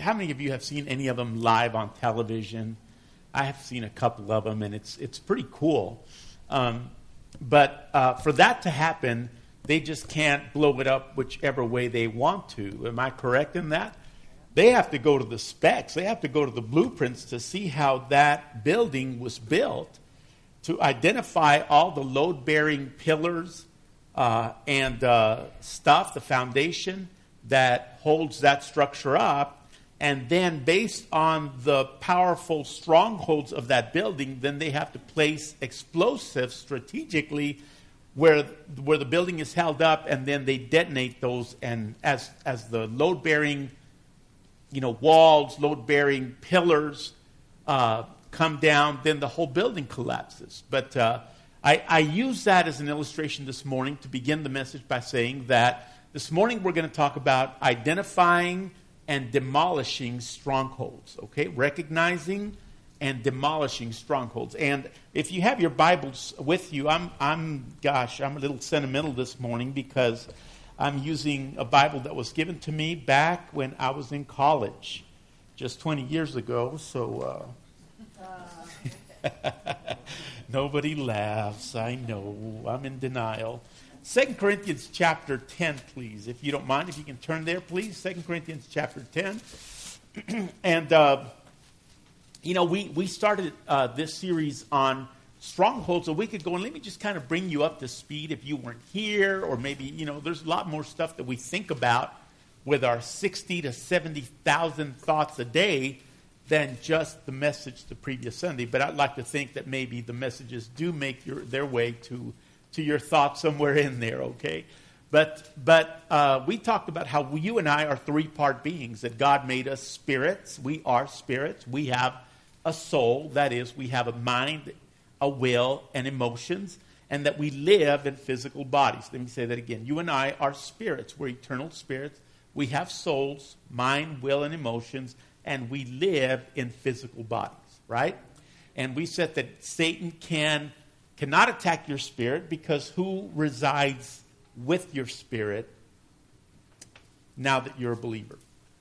how many of you have seen any of them live on television? I have seen a couple of them, and it's pretty cool. But for that to happen, they just can't blow it up whichever way they want to. Am I correct in that? They have to go to the specs. They have to go to the blueprints to see how that building was built, to identify all the load-bearing pillars and stuff, the foundation that holds that structure up. And then based on the powerful strongholds of that building, then they have to place explosives strategically where the building is held up, and then they detonate those. And as the load-bearing walls, load-bearing pillars come down, then the whole building collapses. But I use that as an illustration this morning to begin the message by saying that this morning we're going to talk about identifying and demolishing strongholds, okay? Recognizing and demolishing strongholds. And if you have your Bibles with you, I'm a little sentimental this morning because I'm using a Bible that was given to me back when I was in college, just 20 years ago. So nobody laughs. I know. I'm in denial. 2 Corinthians chapter 10, please. If you don't mind, if you can turn there, please. 2 Corinthians chapter 10. And, we started this series on strongholds a week ago, and let me just kind of bring you up to speed if you weren't here, or maybe, there's a lot more stuff that we think about with our 60 to 70,000 thoughts a day than just the message the previous Sunday. But I'd like to think that maybe the messages do make their way to your thoughts somewhere in there, okay? But we talked about how you and I are three-part beings, that God made us spirits. We are spirits. We have a soul, that is, we have a mind, a will, and emotions, and that we live in physical bodies. Let me say that again. You and I are spirits. We're eternal spirits. We have souls, mind, will, and emotions, and we live in physical bodies, right? And we said that Satan cannot attack your spirit, because who resides with your spirit now that you're a believer?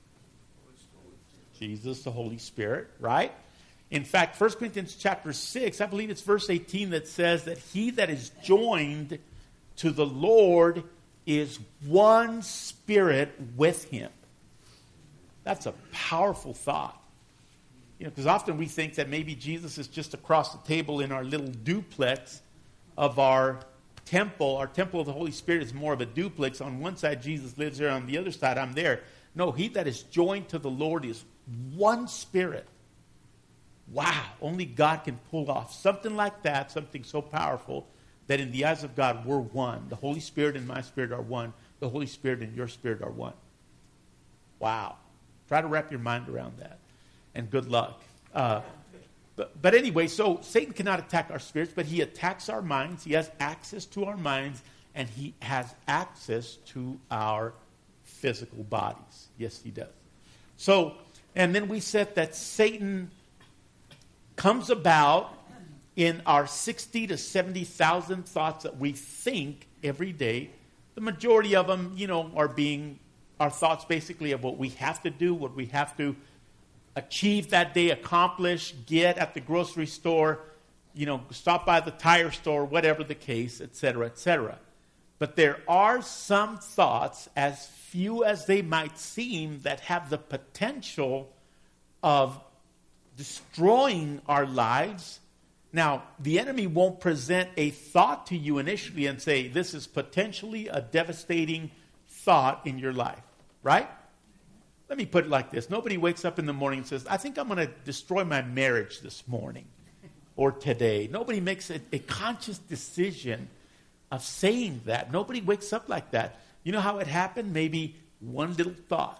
Jesus, the Holy Spirit, right? In fact, 1 Corinthians chapter 6, I believe it's verse 18 that says that he that is joined to the Lord is one spirit with him. That's a powerful thought. Because often we think that maybe Jesus is just across the table in our little duplex of our temple. Our temple of the Holy Spirit is more of a duplex. On one side, Jesus lives there. On the other side, I'm there. No, he that is joined to the Lord is one spirit. Wow, only God can pull off something like that, something so powerful that in the eyes of God, we're one. The Holy Spirit and my spirit are one. The Holy Spirit and your spirit are one. Wow. Try to wrap your mind around that. And good luck. But anyway, so Satan cannot attack our spirits, but he attacks our minds. He has access to our minds, and he has access to our physical bodies. Yes, he does. So, and then we said that Satan comes about in our 60 to 70,000 thoughts that we think every day. The majority of them, are thoughts basically of what we have to do, what we have to achieve that day, accomplish, get at the grocery store, stop by the tire store, whatever the case, etc., etc. But there are some thoughts, as few as they might seem, that have the potential of destroying our lives. Now, the enemy won't present a thought to you initially and say, this is potentially a devastating thought in your life, right? Let me put it like this. Nobody wakes up in the morning and says, I think I'm going to destroy my marriage this morning or today. Nobody makes a conscious decision of saying that. Nobody wakes up like that. You know how it happened? Maybe one little thought,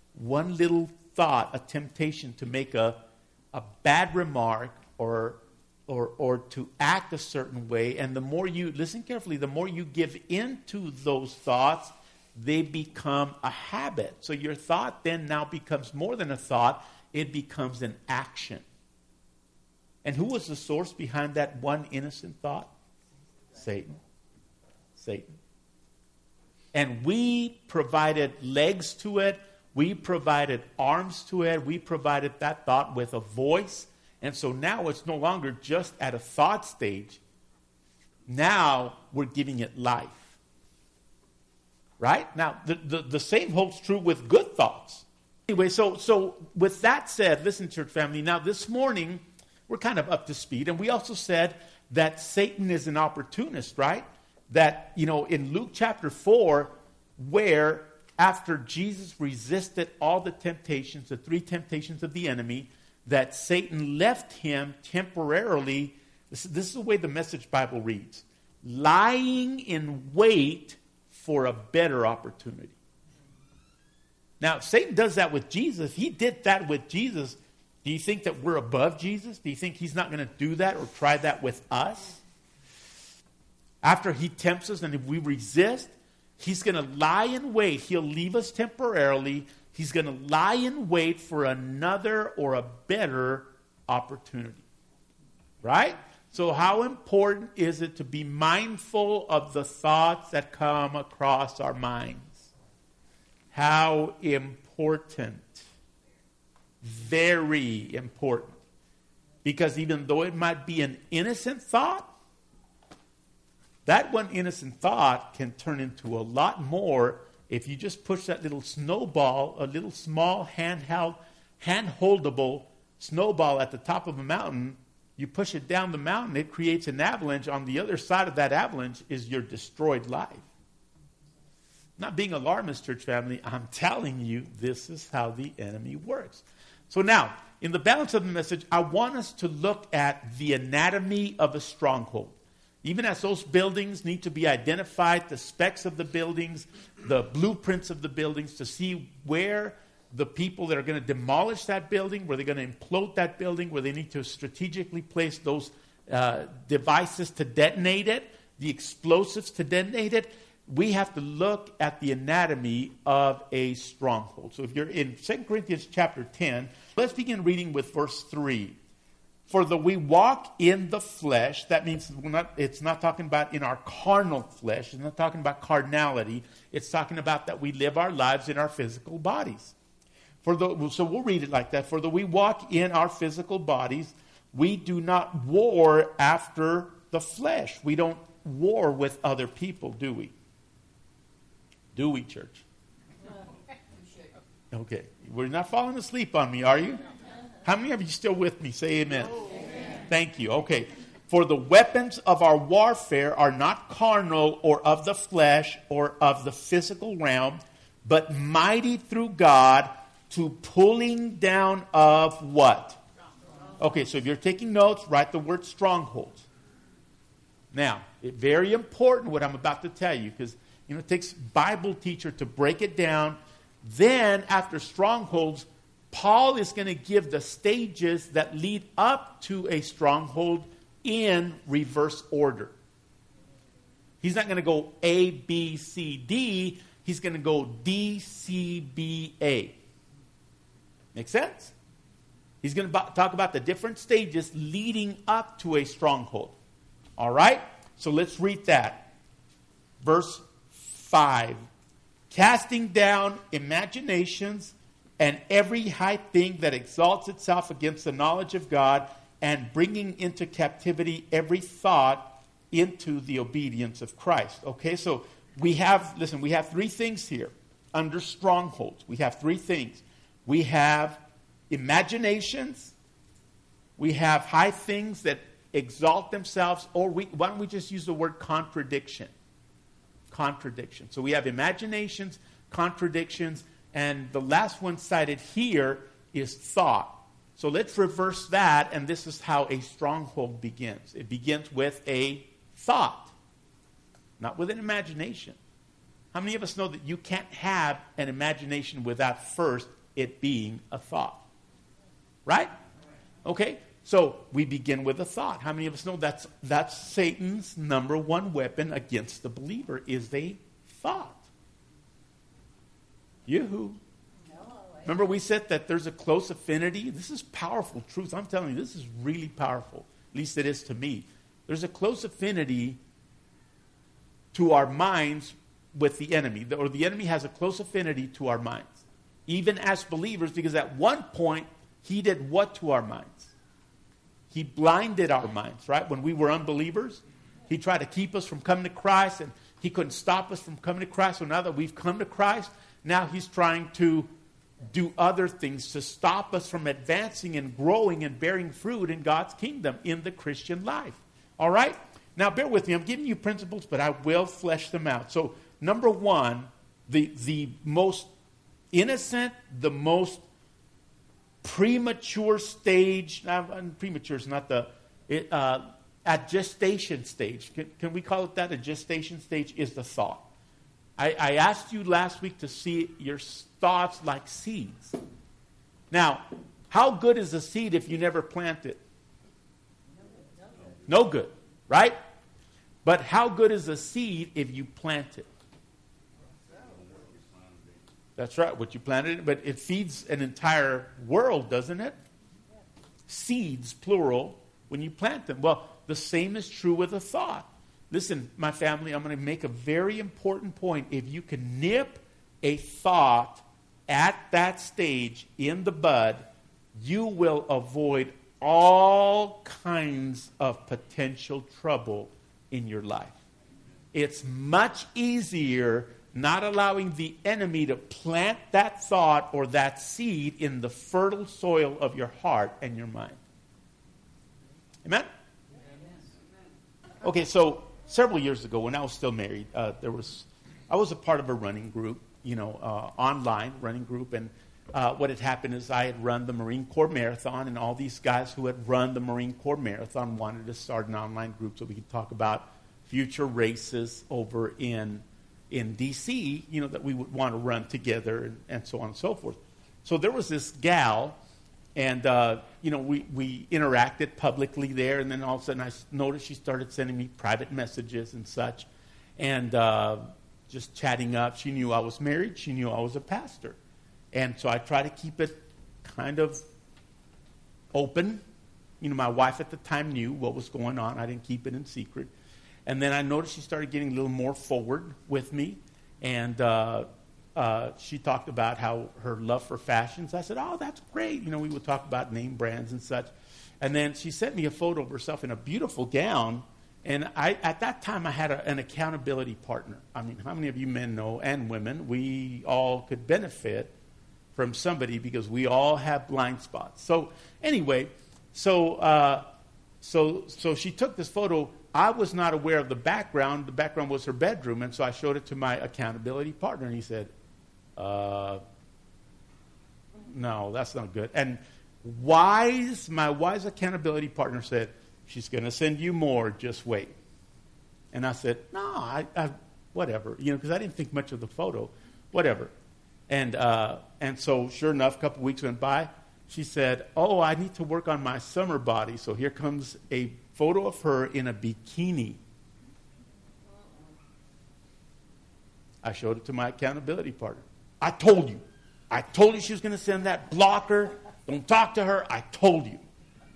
a temptation to make a bad remark or to act a certain way. And the more you, listen carefully, the more you give into those thoughts, they become a habit. So your thought then now becomes more than a thought. It becomes an action. And who was the source behind that one innocent thought? Satan. And we provided legs to it. We provided arms to it. We provided that thought with a voice. And so now it's no longer just at a thought stage. Now we're giving it life. Right? Now, the same holds true with good thoughts. Anyway, so with that said, listen, church family, now this morning, we're kind of up to speed. And we also said that Satan is an opportunist, right? That, in Luke chapter 4, where after Jesus resisted all the temptations, the 3 temptations of the enemy, that Satan left him temporarily. This is the way the Message Bible reads. Lying in wait for a better opportunity. Now, Satan does that with Jesus. If he did that with Jesus, do you think that we're above Jesus? Do you think he's not going to do that or try that with us? After he tempts us and if we resist, he's going to lie in wait. He'll leave us temporarily. He's going to lie in wait for another or a better opportunity. Right? So how important is it to be mindful of the thoughts that come across our minds? How important. Very important. Because even though it might be an innocent thought, that one innocent thought can turn into a lot more if you just push that little snowball, a little small hand-holdable snowball at the top of a mountain. You push it down the mountain, it creates an avalanche. On the other side of that avalanche is your destroyed life. Not being alarmist, church family, I'm telling you, this is how the enemy works. So now, in the balance of the message, I want us to look at the anatomy of a stronghold. Even as those buildings need to be identified, the specs of the buildings, the blueprints of the buildings, to see where the people that are going to demolish that building, where they're going to implode that building, where they need to strategically place those devices to detonate it, the explosives to detonate it. We have to look at the anatomy of a stronghold. So if you're in 2 Corinthians chapter 10, let's begin reading with verse 3. For though we walk in the flesh, that means it's not talking about in our carnal flesh. It's not talking about carnality. It's talking about that we live our lives in our physical bodies. So we'll read it like that. For though we walk in our physical bodies, we do not war after the flesh. We don't war with other people, do we? Do we, church? Okay. We're not falling asleep on me, are you? How many of you still with me? Say amen. Amen. Thank you. Okay. For the weapons of our warfare are not carnal or of the flesh or of the physical realm, but mighty through God to pulling down of what? Okay, so if you're taking notes, write the word strongholds. Now, it's very important what I'm about to tell you, because it takes a Bible teacher to break it down. Then, after strongholds, Paul is going to give the stages that lead up to a stronghold in reverse order. He's not going to go A, B, C, D. He's going to go D, C, B, A. Make sense? He's going to talk about the different stages leading up to a stronghold. All right? So let's read that. Verse 5. Casting down imaginations and every high thing that exalts itself against the knowledge of God, and bringing into captivity every thought into the obedience of Christ. Okay, so we have 3 things here under strongholds. We have 3 things. We have imaginations. We have high things that exalt themselves, or why don't we just use the word contradiction? Contradiction. So we have imaginations, contradictions, and the last one cited here is thought. So let's reverse that, and this is how a stronghold begins. It begins with a thought, not with an imagination. How many of us know that you can't have an imagination without first it being a thought? Right? Okay, so we begin with a thought. How many of us know that's Satan's number one weapon against the believer is a thought? Yoo-hoo. Remember we said that there's a close affinity? This is powerful truth. I'm telling you, this is really powerful. At least it is to me. There's a close affinity to our minds with the enemy. Or the enemy has a close affinity to our minds. even as believers, because at one point, he did what to our minds? He blinded our minds, right? When we were unbelievers, he tried to keep us from coming to Christ, and he couldn't stop us from coming to Christ. So now that we've come to Christ, now he's trying to do other things to stop us from advancing and growing and bearing fruit in God's kingdom in the Christian life. All right? Now, bear with me. I'm giving you principles, but I will flesh them out. So, number one, the most innocent, the most premature stage, premature is not at gestation stage. Can we call it that? A gestation stage is the thought. I asked you last week to see your thoughts like seeds. Now, how good is a seed if you never plant it? No good, right? But how good is a seed if you plant it? That's right, what you planted. But it feeds an entire world, doesn't it? Seeds, plural, when you plant them. Well, the same is true with a thought. Listen, my family, I'm going to make a very important point. If you can nip a thought at that stage in the bud, you will avoid all kinds of potential trouble in your life. It's much easier not allowing the enemy to plant that thought or that seed in the fertile soil of your heart and your mind. Amen? Okay, so several years ago, when I was still married, I was a part of a running group, online running group, and what had happened is I had run the Marine Corps Marathon, and all these guys who had run the Marine Corps Marathon wanted to start an online group so we could talk about future races over in D.C., that we would want to run together and so on and so forth. So there was this gal, and, we interacted publicly there, and then all of a sudden I noticed she started sending me private messages and such, and just chatting up. She knew I was married. She knew I was a pastor. And so I tried to keep it kind of open. My wife at the time knew what was going on. I didn't keep it in secret. And then I noticed she started getting a little more forward with me, and she talked about how her love for fashions. I said, oh, that's great. We would talk about name brands and such. And then she sent me a photo of herself in a beautiful gown. And at that time, I had an accountability partner. I mean, how many of you men know, and women, we all could benefit from somebody because we all have blind spots. So anyway, so she took this photo. I was not aware of the background. The background was her bedroom. And so I showed it to my accountability partner. And he said, no, that's not good. And my wise accountability partner said, she's going to send you more, just wait. And I said, no, I whatever, because I didn't think much of the photo, whatever. And so sure enough, a couple weeks went by. She said, oh, I need to work on my summer body. So here comes a photo of her in a bikini. I showed it to my accountability partner. I told you she was going to send that. Block her. Don't talk to her. I told you.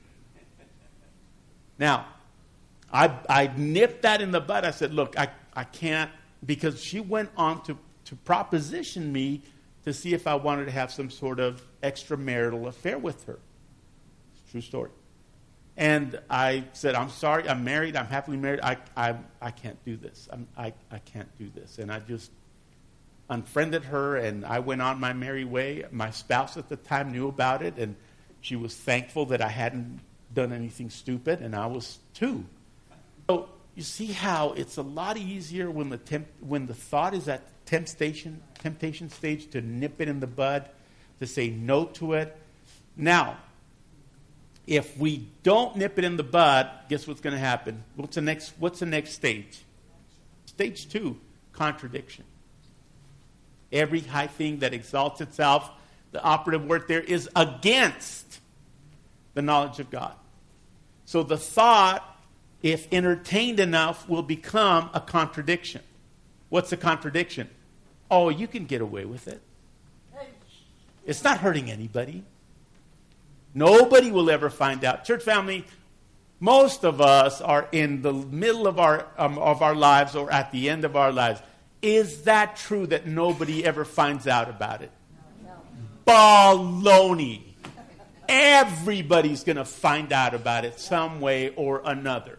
Now, I nipped that in the bud. I said, look, I can't, because she went on to proposition me to see if I wanted to have some sort of extramarital affair with her. It's a true story. And I said, I'm sorry, I'm married, I'm happily married, I can't do this. I can't do this. And I just unfriended her, and I went on my merry way. My spouse at the time knew about it, and she was thankful that I hadn't done anything stupid, and I was too. So you see how it's a lot easier when the thought is at temptation stage to nip it in the bud, to say no to it. Now, if we don't nip it in the bud, guess what's going to happen? What's the next stage? Stage 2, contradiction. Every high thing that exalts itself, the operative word there is against the knowledge of God. So the thought, if entertained enough, will become a contradiction. What's a contradiction? Oh, you can get away with it. It's not hurting anybody. Nobody will ever find out. Church family, most of us are in the middle of our lives or at the end of our lives. Is that true that nobody ever finds out about it? baloney. Everybody's going to find out about it some way or another.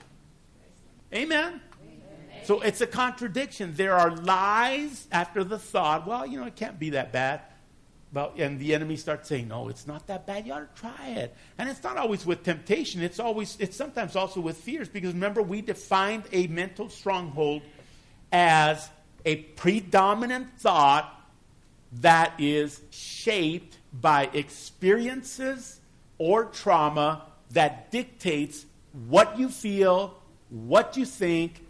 Amen? So it's a contradiction. There are lies after the thought, well, it can't be that bad. And the enemy starts saying, no, it's not that bad. You ought to try it. And it's not always with temptation. It's sometimes also with fears. Because remember, we defined a mental stronghold as a predominant thought that is shaped by experiences or trauma that dictates what you feel, what you think,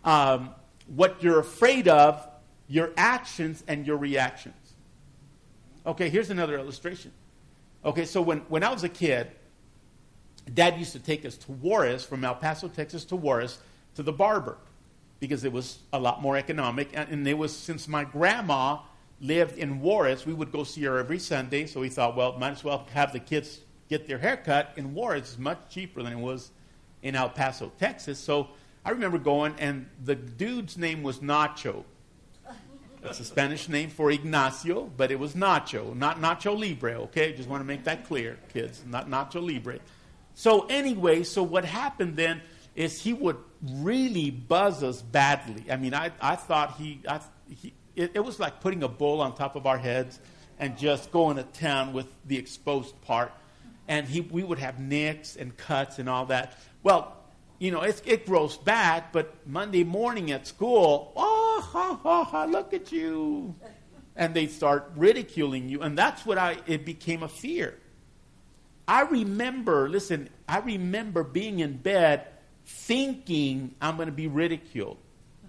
what you're afraid of, your actions, and your reactions. Okay, here's another illustration. Okay, so when I was a kid, Dad used to take us to Juarez, from El Paso, Texas to Juarez, to the barber, because it was a lot more economic. And it was, since my grandma lived in Juarez, we would go see her every Sunday, so we thought, well, might as well have the kids get their haircut in Juarez. It's much cheaper than it was in El Paso, Texas. So I remember going, and the dude's name was Nacho. That's a Spanish name for Ignacio, but it was Nacho, not Nacho Libre, okay? Just want to make that clear, kids, not Nacho Libre. So anyway, so what happened then is he would really buzz us badly. I mean, I thought it was like putting a bull on top of our heads and just going to town with the exposed part. And we would have nicks and cuts and all that. Well, it grows back, but Monday morning at school, look at you. And they start ridiculing you. And that's it became a fear. I remember being in bed thinking I'm going to be ridiculed.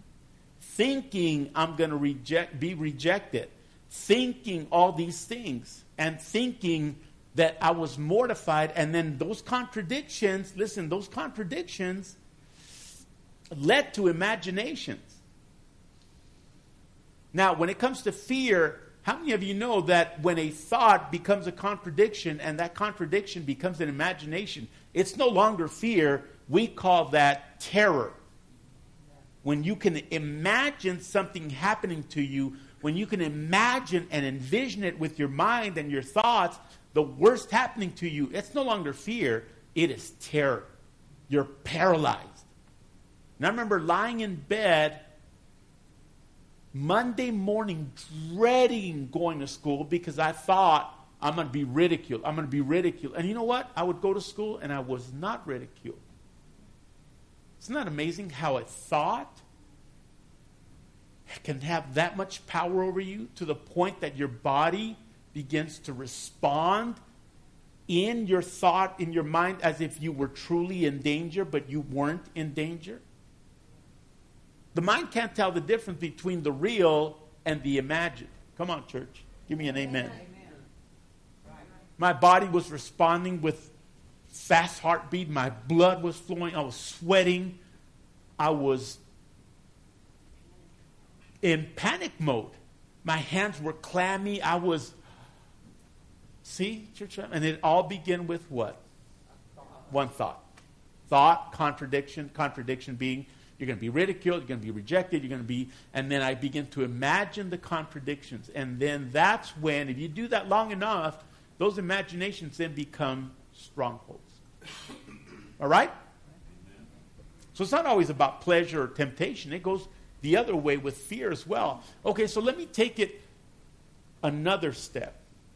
Thinking I'm going to be rejected. Thinking all these things. And thinking that I was mortified, and then those contradictions led to imaginations. Now, when it comes to fear, how many of you know that when a thought becomes a contradiction and that contradiction becomes an imagination, it's no longer fear, we call that terror. When you can imagine something happening to you, when you can imagine and envision it with your mind and your thoughts, the worst happening to you, it's no longer fear, it is terror. You're paralyzed. And I remember lying in bed Monday morning dreading going to school because I thought I'm going to be ridiculed. I'm going to be ridiculed. And you know what? I would go to school and I was not ridiculed. Isn't that amazing how a thought can have that much power over you to the point that your body begins to respond in your thought, in your mind, as if you were truly in danger, but you weren't in danger? The mind can't tell the difference between the real and the imagined. Come on, church. Give me an amen. My body was responding with fast heartbeat. My blood was flowing. I was sweating. I was in panic mode. My hands were clammy. See, church? And it all began with what? One thought. Thought, contradiction being you're going to be ridiculed, you're going to be rejected, you're going to be, and then I begin to imagine the contradictions. And then that's when, if you do that long enough, those imaginations then become strongholds. All right? So it's not always about pleasure or temptation. It goes the other way with fear as well. Okay, so let me take it another step.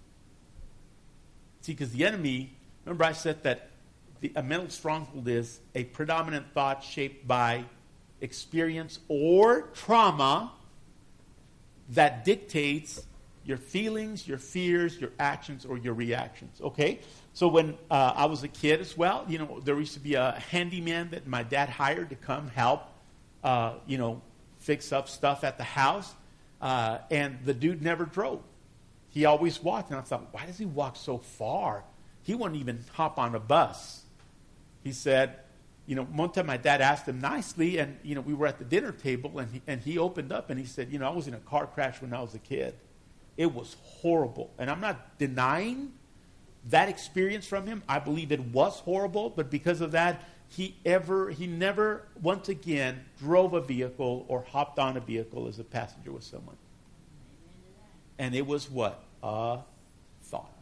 See, because the enemy, remember I said that a mental stronghold is a predominant thought shaped by experience or trauma that dictates your feelings, your fears, your actions, or your reactions. Okay? So when I was a kid as well, there used to be a handyman that my dad hired to come help, fix up stuff at the house. And the dude never drove. He always walked. And I thought, why does he walk so far? He wouldn't even hop on a bus. He said, one time my dad asked him nicely, and, we were at the dinner table, and he opened up and he said, I was in a car crash when I was a kid. It was horrible. And I'm not denying that experience from him. I believe it was horrible, but because of that, he never once again drove a vehicle or hopped on a vehicle as a passenger with someone. And it was what? A thought.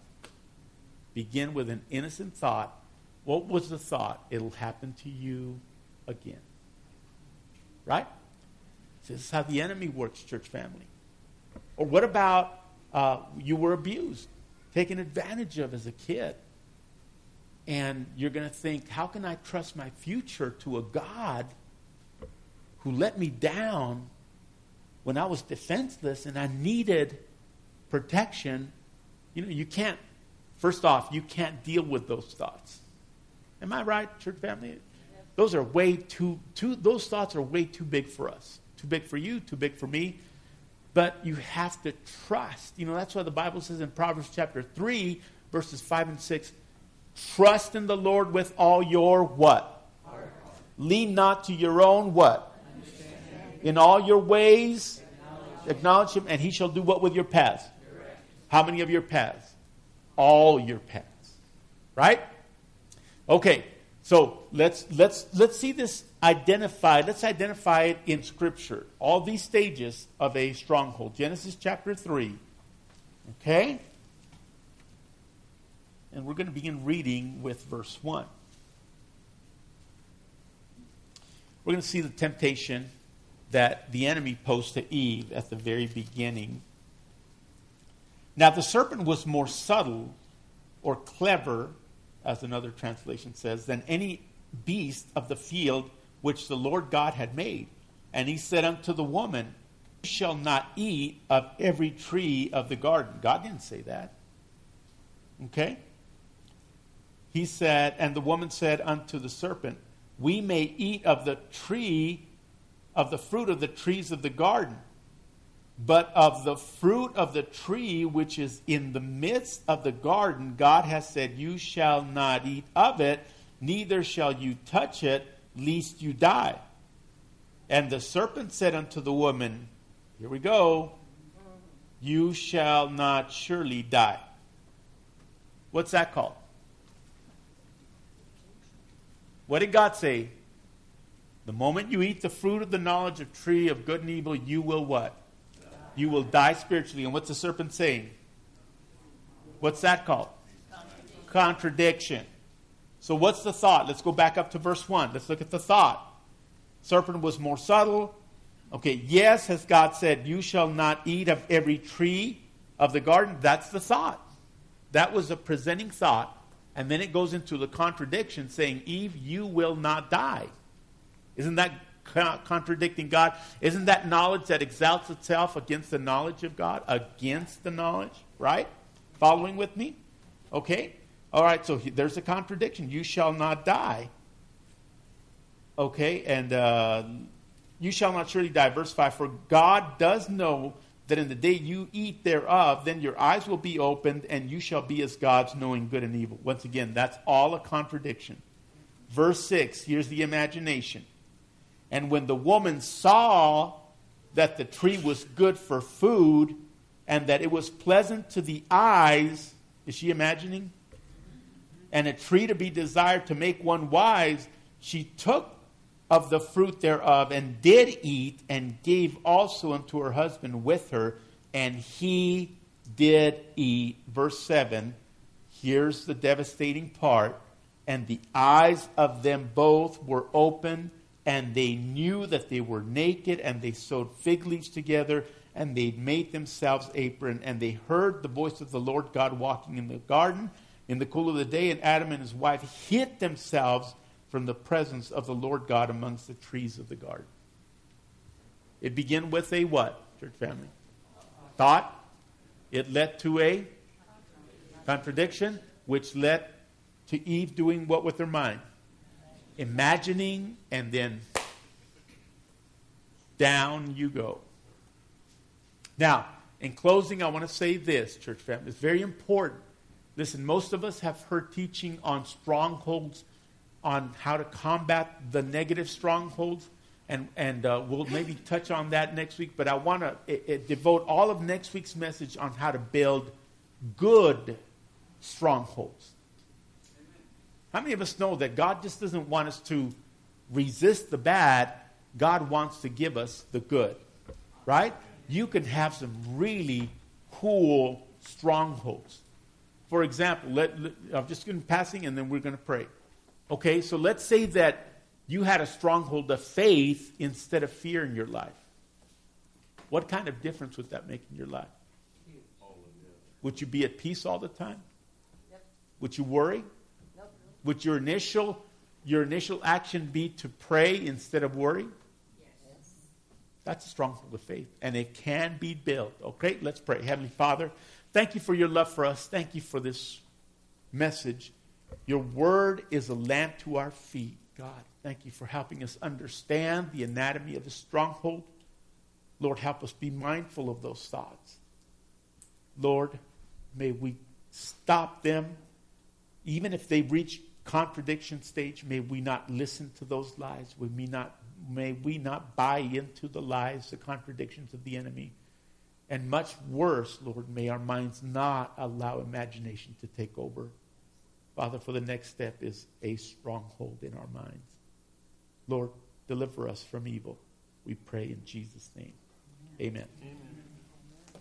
Begin with an innocent thought. What was the thought? It'll happen to you again. Right? So this is how the enemy works, church family. Or what about you were abused, taken advantage of as a kid? And you're going to think, how can I trust my future to a God who let me down when I was defenseless and I needed protection? You know, you can't, first off, you can't deal with those thoughts. Am I right, church family? Those are those thoughts are way too big for us. Too big for you, too big for me. But you have to trust. You know, that's why the Bible says in Proverbs chapter 3, verses 5 and 6, trust in the Lord with all your what? Heart. Lean not to your own what? In all your ways, acknowledge him, and he shall do what with your paths? How many of your paths? All your paths. Right? Okay, so let's see this identified. Let's identify it in Scripture. All these stages of a stronghold. Genesis chapter 3. Okay? And we're going to begin reading with verse 1. We're going to see the temptation that the enemy posed to Eve at the very beginning. Now the serpent was more subtle or clever, as another translation says, than any beast of the field which the Lord God had made. And he said unto the woman, you shall not eat of every tree of the garden. God didn't say that. Okay? He said, and the woman said unto the serpent, we may eat of the tree, of the fruit of the trees of the garden. But of the fruit of the tree which is in the midst of the garden, God has said, you shall not eat of it, neither shall you touch it, lest you die. And the serpent said unto the woman, here we go, you shall not surely die. What's that called? What did God say? The moment you eat the fruit of the knowledge of tree of good and evil, you will what? You will die spiritually. And what's the serpent saying? What's that called? Contradiction. So what's the thought? Let's go back up to verse 1. Let's look at the thought. Serpent was more subtle. Okay, yes, has God said, you shall not eat of every tree of the garden? That's the thought. That was a presenting thought. And then it goes into the contradiction saying, Eve, you will not die. Isn't that contradicting God? Isn't that knowledge that exalts itself against the knowledge of God? Against the knowledge, right? Following with me? Okay. All right, so there's a contradiction. You shall not die. Okay, and you shall not surely die. Verse 5, for God does know that in the day you eat thereof, then your eyes will be opened, and you shall be as gods, knowing good and evil. Once again, that's all a contradiction. Verse 6, here's the imagination. And when the woman saw that the tree was good for food, and that it was pleasant to the eyes, is she imagining? And a tree to be desired to make one wise, she took of the fruit thereof, and did eat, and gave also unto her husband with her, and he did eat. Verse 7, here's the devastating part. And the eyes of them both were open, and they knew that they were naked, and they sewed fig leaves together, and they made themselves apron, and they heard the voice of the Lord God walking in the garden in the cool of the day, and Adam and his wife hid themselves from the presence of the Lord God amongst the trees of the garden. It began with a what, church family? Thought. It led to a contradiction, which led to Eve doing what with her mind? Imagining, and then down you go. Now, in closing, I want to say this, church family. It's very important. Listen, most of us have heard teaching on strongholds, on how to combat the negative strongholds, and we'll maybe touch on that next week. But I want to devote all of next week's message on how to build good strongholds. How many of us know that God just doesn't want us to resist the bad? God wants to give us the good, right? You can have some really cool strongholds. For example, I'm just going to passing and then we're going to pray. Okay, so let's say that you had a stronghold of faith instead of fear in your life. What kind of difference would that make in your life? Would you be at peace all the time? Yep. Would you worry? Nope. Would your initial action be to pray instead of worry? Yes. That's a stronghold of faith, and it can be built. Okay, let's pray. Heavenly Father, thank you for your love for us. Thank you for this message. Your word is a lamp to our feet. God, thank you for helping us understand the anatomy of the stronghold. Lord, help us be mindful of those thoughts. Lord, may we stop them. Even if they reach contradiction stage, may we not listen to those lies. May we not buy into the lies, the contradictions of the enemy. And much worse, Lord, may our minds not allow imagination to take over. Father, for the next step is a stronghold in our minds. Lord, deliver us from evil. We pray in Jesus' name. Amen. Amen.